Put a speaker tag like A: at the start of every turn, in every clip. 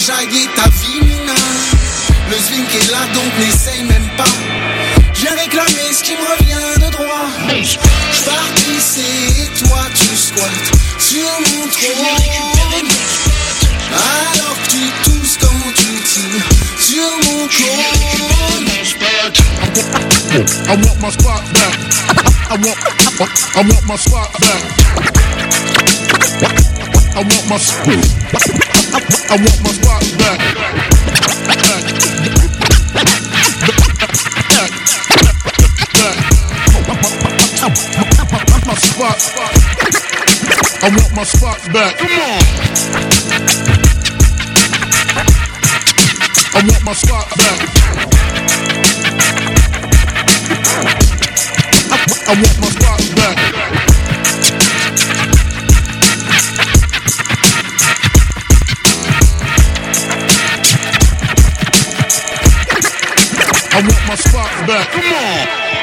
A: enjailler ta vie, Nina. Le swing est là donc n'essaye même pas. J'ai réclamé ce qui me revient de droit. J'partissais et toi tu squattes sur mon trône. Alors que tu tousses quand tu tires sur mon cône.
B: I want my spot back. I want my spot back. I want my spot. I want my spot back. My spot. I want my spot back. Come on. I want my spot back. I want my spot back. I want my spot back. Come on.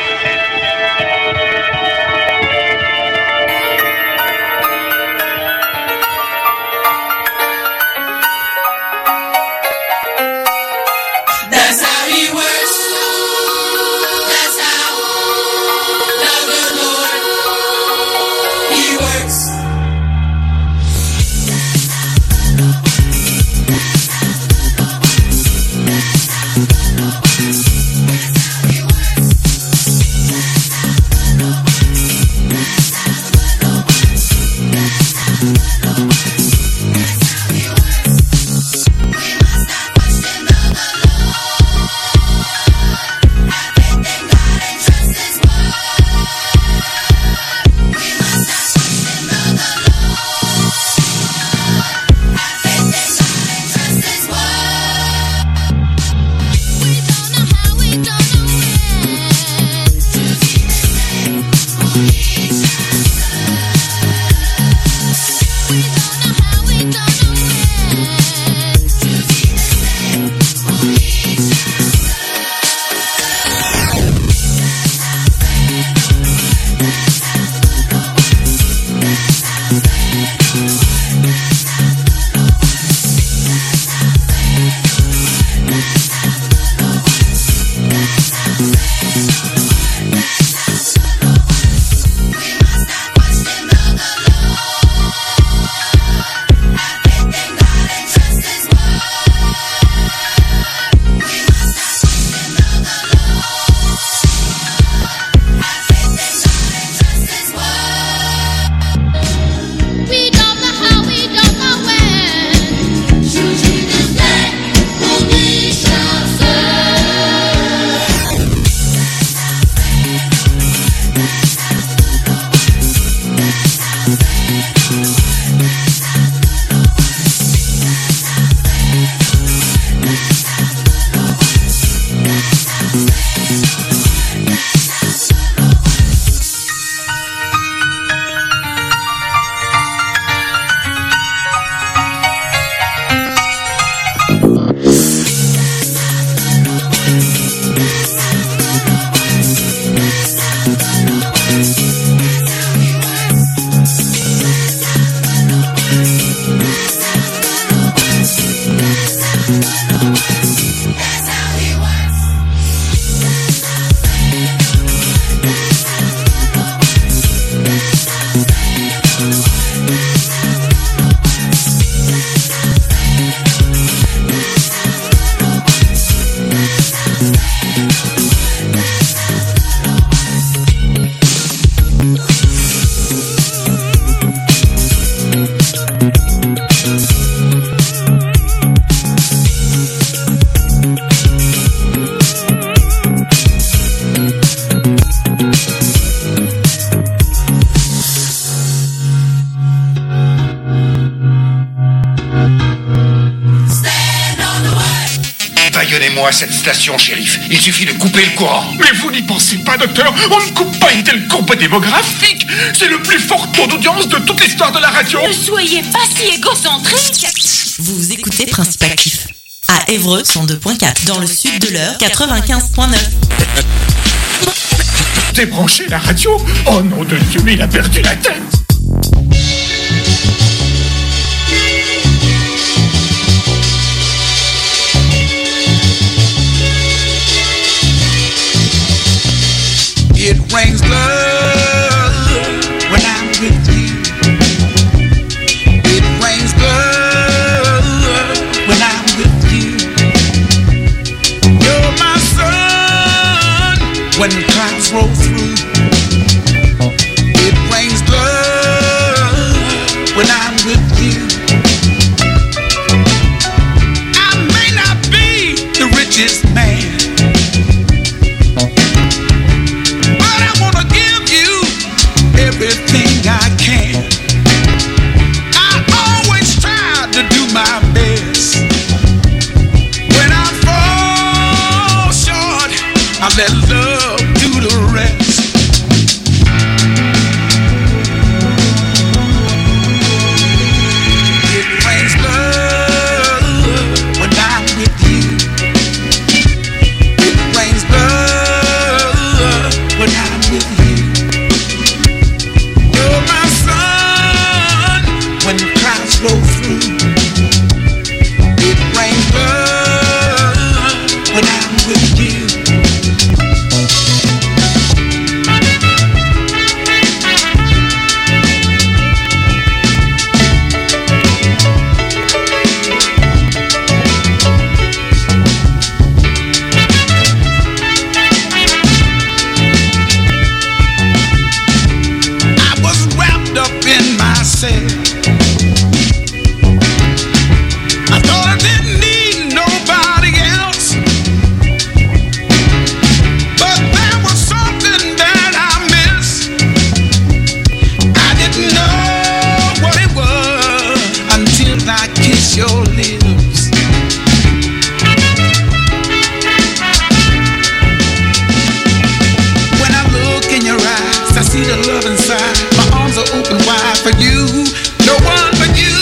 C: Baillonnez-moi cette station, shérif. Il suffit de couper le courant.
D: Mais vous n'y pensez pas, docteur. On ne coupe pas une telle courbe démographique. C'est le plus fort taux d'audience de toute l'histoire de la radio.
E: Ne soyez pas si égocentrique.
F: Vous écoutez Principe Actif. À Évreux, 102.4. Dans le sud de l'Eure, 95.9.
D: Débranchez la radio. Oh nom de Dieu, mais il a perdu la tête.
A: this man. But I wanna give you everything I can. I always try to do my best. When I fall short, I let love do the rest. It rains love when I'm with you. It rains love when I'm with you. You're my sun when clouds blow through. It rains love when I'm with you. I was wrapped up in myself. I thought I didn't need nobody else. But there was something that I missed. I didn't know what it was until I kissed your lips. When I look in your eyes, I see the love inside. My arms are open wide for you. No one but you.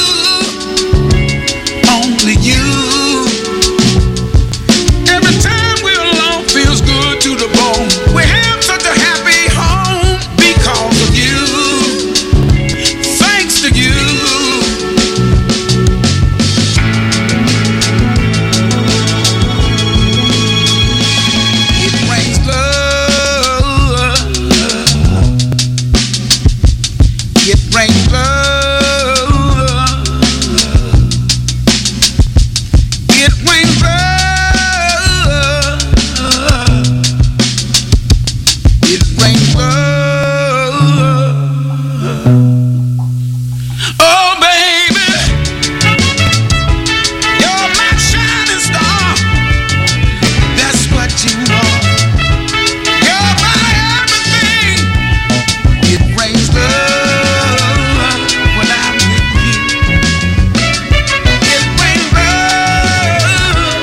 A: Only you. Every time we're alone feels good to the bone. We have such a happy home because of you. Thanks to you. It rains love. It rains love. It rains love. It rains love. Oh baby, you're my shining star. That's what you are. You're my everything. It rains love when I'm with you. It rains love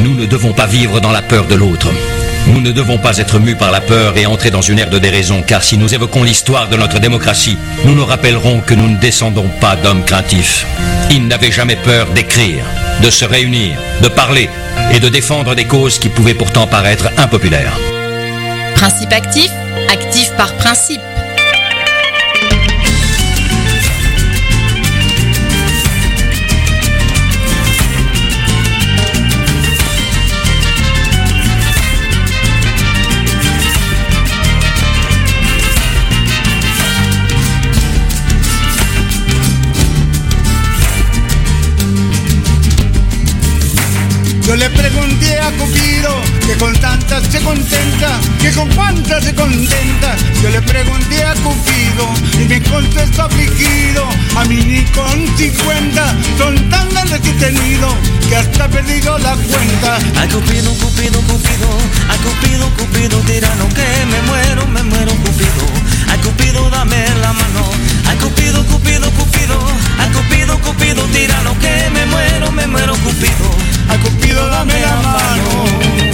G: Nous ne devons pas vivre dans la peur de l'autre. Nous ne devons pas être mus par la peur et entrer dans une ère de déraison, car si nous évoquons l'histoire de notre démocratie, nous nous rappellerons que nous ne descendons pas d'hommes craintifs. Ils n'avaient jamais peur d'écrire, de se réunir, de parler et de défendre des causes qui pouvaient pourtant paraître impopulaires.
H: Principe actif, actif par principe.
A: Yo le pregunté a Cupido que con tantas se contenta, que con cuántas se contenta. Yo le pregunté a Cupido y me contestó afligido, a mí ni con 50 son tan grandes que he tenido que hasta he perdido la cuenta.
I: A Cupido, Cupido, Cupido, a Cupido, Cupido, tirano que me muero, Cupido. A Cupido, dame la mano. A Cupido, Cupido, Cupido, a Cupido, Cupido, tirano que me muero, Cupido.
A: A Cupido, dame la mano.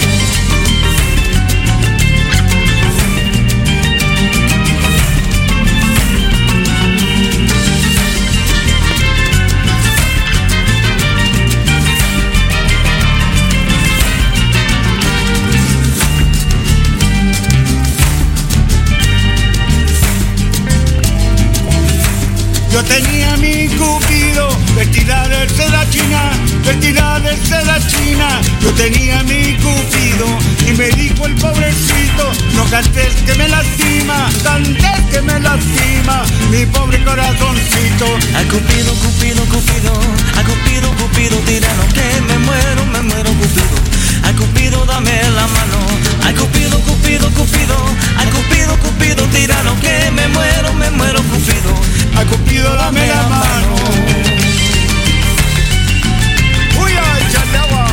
A: Yo tenía mi Cupido vestida de seda china, vestida de seda china. Yo tenía mi Cupido y me dijo el pobrecito, no cantes que me lastima, cantes que me lastima, mi pobre corazoncito.
I: A Cupido, Cupido, Cupido, a Cupido, Cupido, tirano que me muero, Cupido. A Cupido, dame la mano. A Cupido, Cupido, Cupido, a Cupido, Cupido, tirano que me muero, Cupido.
A: A Cupido, dame la mano. Uy, ay, échale agua.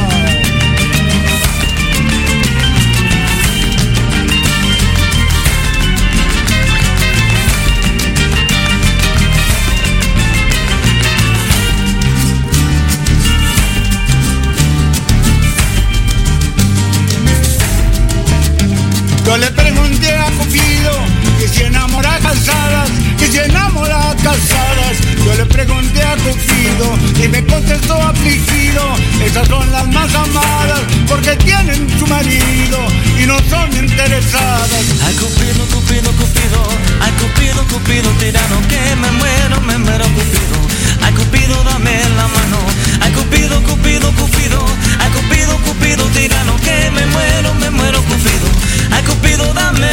A: Yo le pregunté a Cupido que si enamora casadas, que si enamora casadas. Yo le pregunté a Cupido y me contestó afligido, esas son las más amadas porque tienen su marido y no son interesadas.
I: A Cupido, Cupido, Cupido, a Cupido, Cupido, tirano que me muero, Cupido. A Cupido, dame la mano. A Cupido, Cupido, Cupido, a Cupido, Cupido, tirano que me muero, Cupido. A Cupido, dame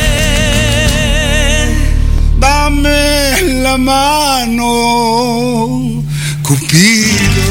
A: la mano, Cupido.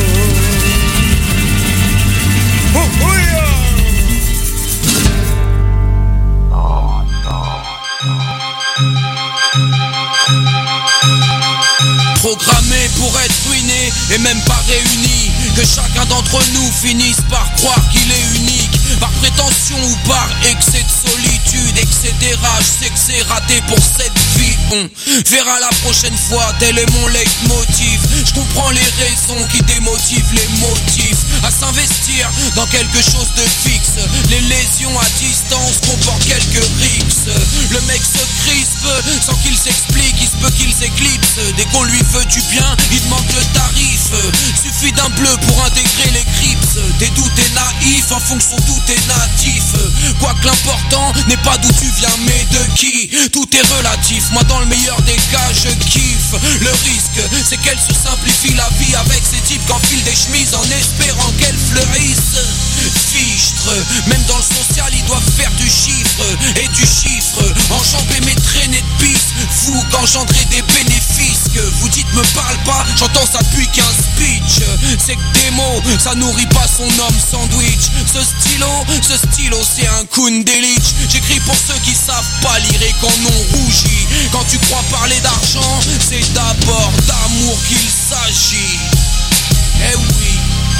J: Programmés pour être ruinés et même pas réunis, que chacun d'entre nous finisse par croire qu'il est unique, par prétention ou par excès de solitude, etc. Je sais que c'est raté pour cette vie, on verra la prochaine fois, tel est mon leitmotiv. Je comprends les raisons qui démotivent les motifs à s'investir dans quelque chose de fixe. Les lésions à distance comportent quelques rixes. Le mec se crispe sans qu'il s'explique, il se peut qu'il s'éclipse. Dès qu'on lui veut du bien, il demande le tarif. Suffit d'un bleu pour intégrer les crips. Des doutes et naïfs en fonction d'où t'es natif. Quoique l'important n'est pas d'où tu viens mais de qui. Tout est relatif, moi dans le meilleur des cas je kiffe. Le risque c'est qu'elle se simplifie la vie avec ces types qu'enfilent des chemises en espérant qu'elles fleurissent. Fichtre, même dans le social ils doivent faire du chiffre et du chiffre. Enjamber mes traînées de piste, fou qu'engendrer des bénéfices. Que vous dites me parle pas, j'entends ça depuis qu'un speech. C'est que des mots, ça nourrit pas son homme sandwich. Ce stylo c'est un Kundelich. J'écris pour ceux qui savent pas lire et qu'en ont rougi. Quand tu crois parler d'argent, c'est d'abord d'amour qu'il s'agit. Eh oui.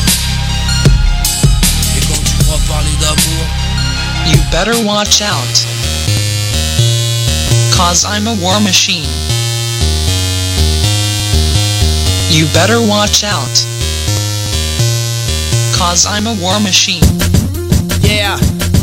J: Et quand tu crois parler d'amour,
K: you better watch out, 'cause I'm a war machine. You better watch out, cause I'm a war machine.
L: Yeah.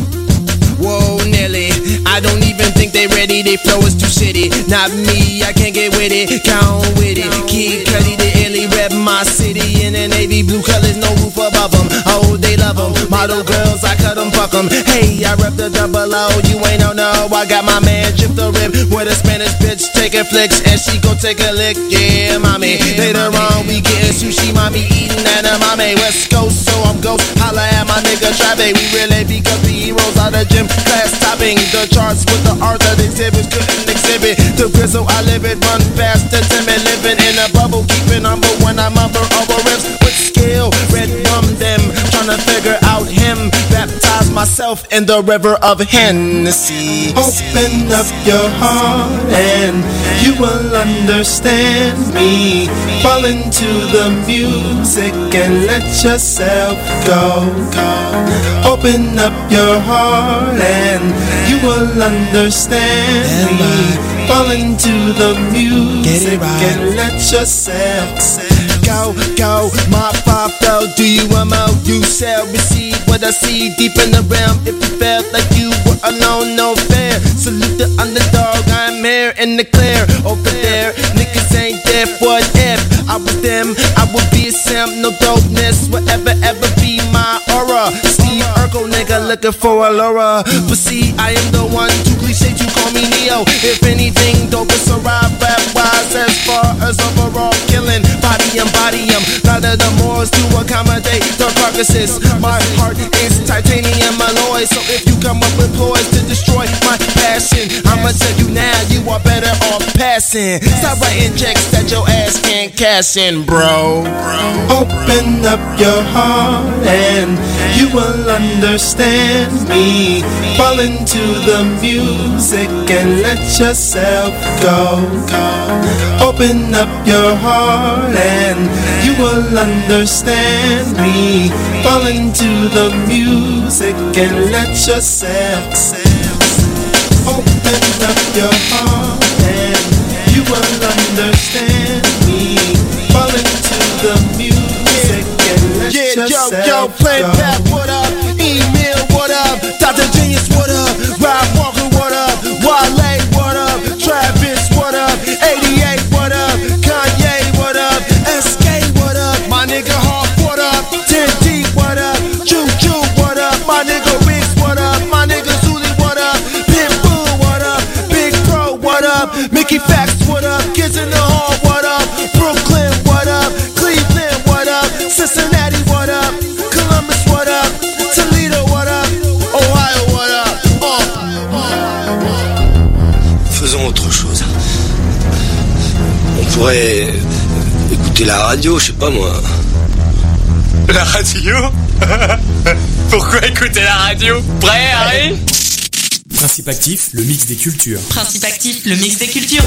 L: Whoa, Nelly, I don't even think they ready, they flow is too shitty. Not me, I can't get with it, count with it. Kid Cudi, the illy rep my city. In the navy blue colors, no roof above them. Oh, they love them, model girls, I cut them, fuck them. Hey, I rep the double O, you ain't no, I got my man Chip the Rip with a Spanish bitch taking flicks. And she gon' take a lick, yeah, mommy. Later on, we getting sushi, mommy eating edamame. West Coast, so I'm ghost, holla at my nigga Trabe. We really because the heroes out the gym. Class topping the charts with the art that exhibits couldn't exhibit. The grizzle I live it, run fast and timid, living in a bubble, keeping humble when I mumble over riffs with skill. Red rum them, trying to figure out him. Baptize myself in the river of Hennessy.
A: Open up your heart and you will understand me. Fall into the music and let yourself go. Open up your heart and you will understand me. Fall into the music and let yourself go. My pop though, do you MO? You shall receive what I see deep in the realm. If you felt like you were alone, no fair. Salute the underdog, I'm here in the clear. Over there, niggas ain't there for an if. I was them, I would be a Sam. No dopeness will ever be my aura. Steve Urkel, nigga, looking for a Laura. But see, I am the one, too cliche to call me Neo. If anything, dope is a rap wise. As far as overall killing, body em. Neither the mores to accommodate the carcasses. My heart is titanium alloy. So if you come up with ploys to destroy my passion, I'ma tell you now, you are better off passing. Stop writing checks that your ass can't cash in, bro. Open up your heart and you will understand me. Fall into the music and let yourself go. Open up your heart and you will understand me. Fall into the music and let yourself. Open up your heart and you will understand me. Fall into the music and let yourself. Yo, Plain Pat, what up? Email, what up? Dr. Genius, what up? Rob Walker, what up? Wale, what up? Travis, what up? 88, what up? Kanye, what up? SK, what up? My nigga Hawk, what up? 10D, what up? Choo, what up? My nigga Riggs, what up? My nigga Zuli, what up? Pitbull, what up? Big Pro, what up? Mickey Facts, what up? Kids in the Hall, what up? Brooklyn, what up? Cleveland, what up? Cincinnati, what up? Columbus, what up? Toledo, what up? Ohio, what up?
M: Faisons autre chose. On pourrait écouter la radio, je sais pas moi.
N: La radio? Pourquoi écouter la radio? Prêt, Harry?
O: Principe actif, le mix des cultures.
F: Principe actif, le mix des cultures.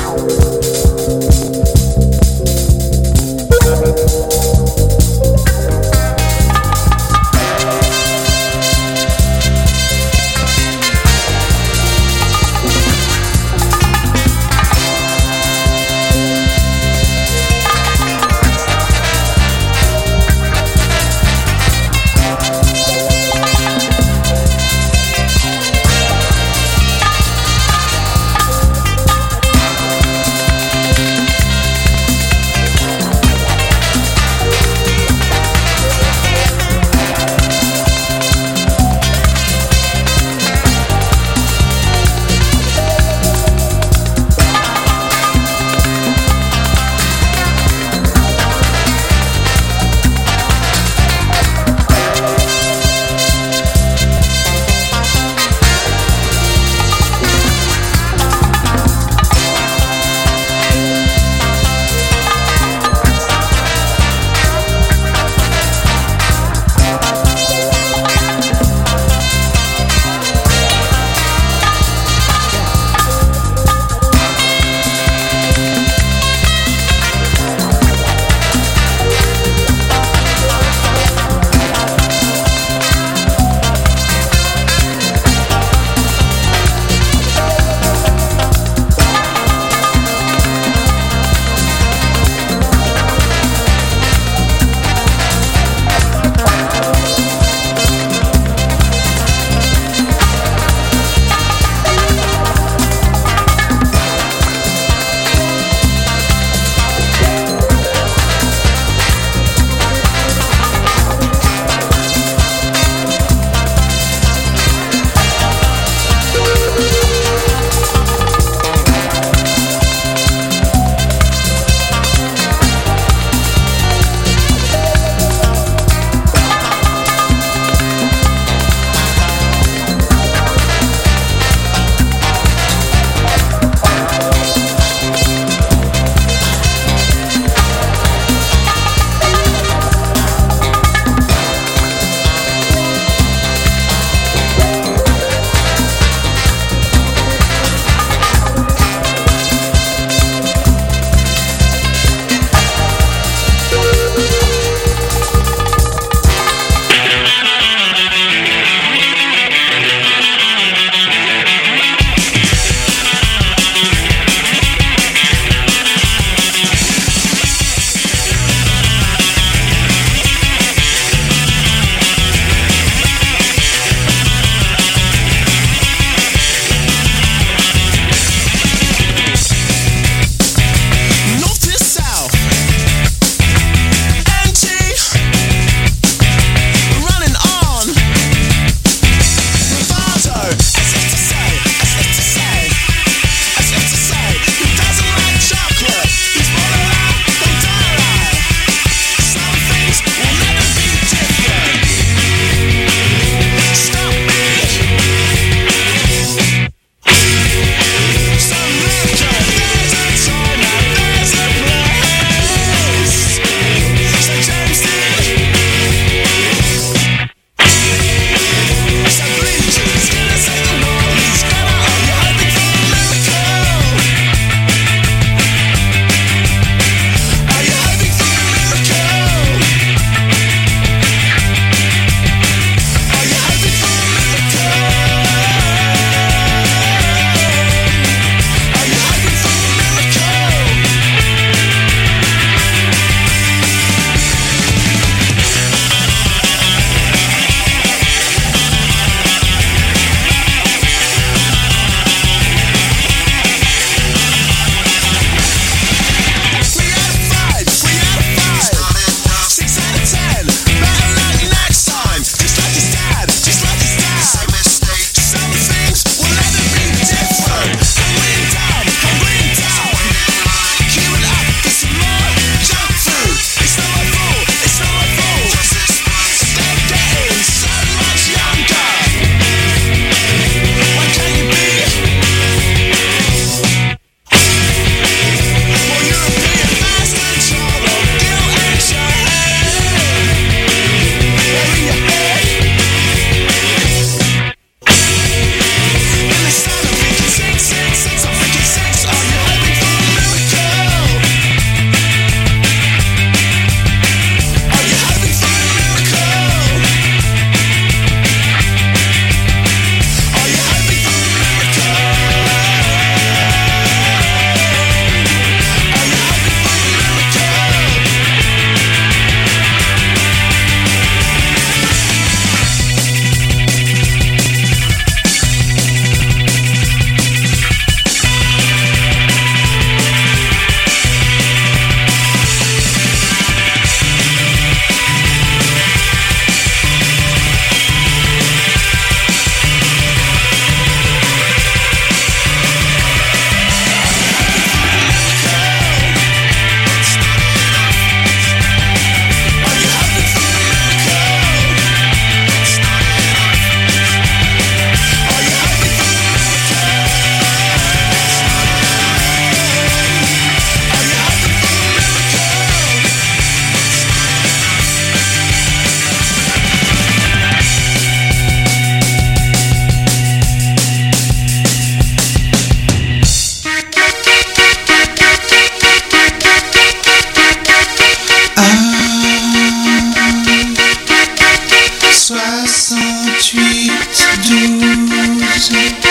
A: 68 12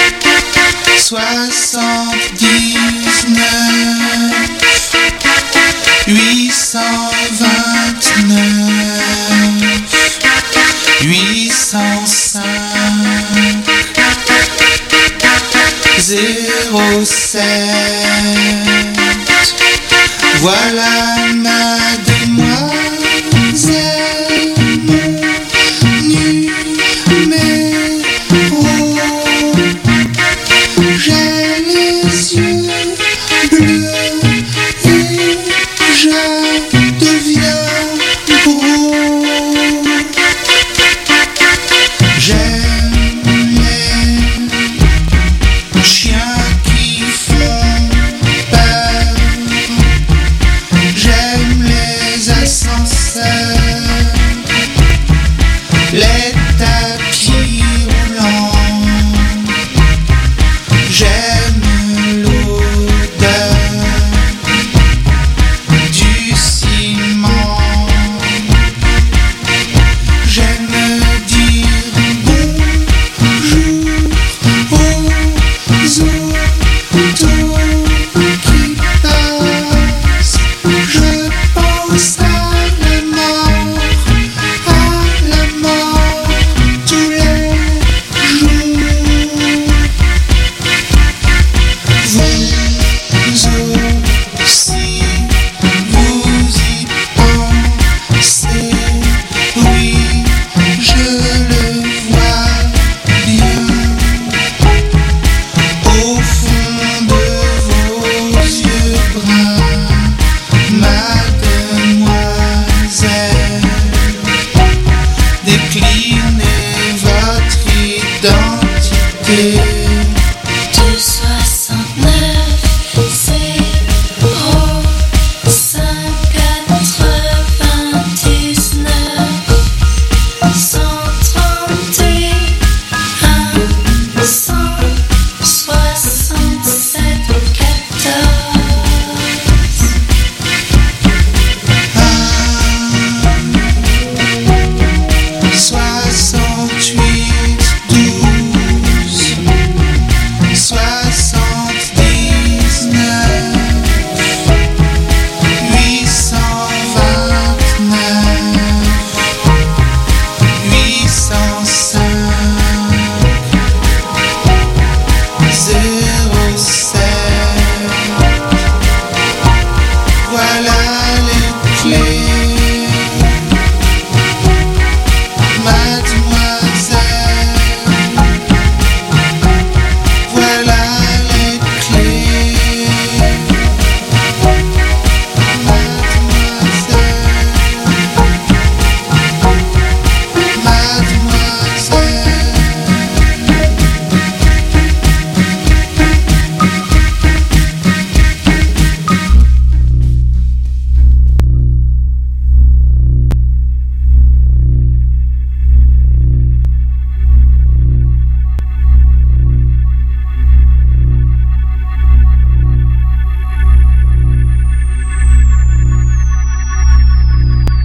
A: 79 829 805 07. Voilà mademoiselle mon numéro. J'ai les yeux bleus et je deviens gros. J'aime les chiens qui font peur. J'aime les ascenseurs, les